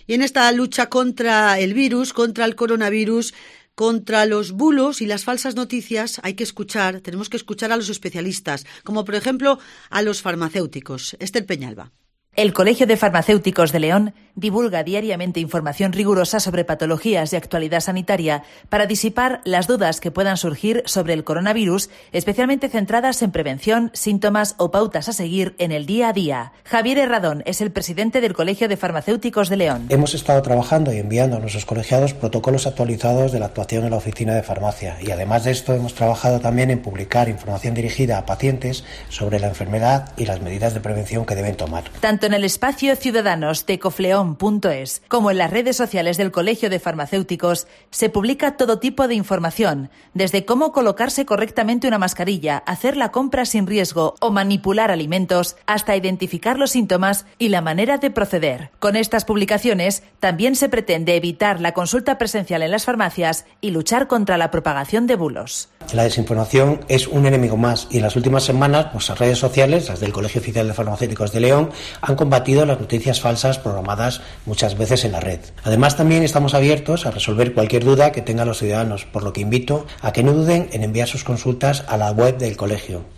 Y en esta lucha contra el virus, contra el coronavirus, contra los bulos y las falsas noticias, tenemos que escuchar a los especialistas, como por ejemplo a los farmacéuticos. Esther Peñalba. El Colegio de Farmacéuticos de León divulga diariamente información rigurosa sobre patologías y actualidad sanitaria para disipar las dudas que puedan surgir sobre el coronavirus, especialmente centradas en prevención, síntomas o pautas a seguir en el día a día. Javier Herradón es el presidente del Colegio de Farmacéuticos de León. Hemos estado trabajando y enviando a nuestros colegiados protocolos actualizados de la actuación en la oficina de farmacia y además de esto hemos trabajado también en publicar información dirigida a pacientes sobre la enfermedad y las medidas de prevención que deben tomar. Tanto en el espacio Ciudadanos de Cofleón.es como en las redes sociales del Colegio de Farmacéuticos se publica todo tipo de información, desde cómo colocarse correctamente una mascarilla, hacer la compra sin riesgo o manipular alimentos, hasta identificar los síntomas y la manera de proceder. Con estas publicaciones también se pretende evitar la consulta presencial en las farmacias y luchar contra la propagación de bulos. La desinformación es un enemigo más y en las últimas semanas nuestras redes sociales, las del Colegio Oficial de Farmacéuticos de León, han combatido las noticias falsas programadas muchas veces en la red. Además, también estamos abiertos a resolver cualquier duda que tengan los ciudadanos, por lo que invito a que no duden en enviar sus consultas a la web del colegio.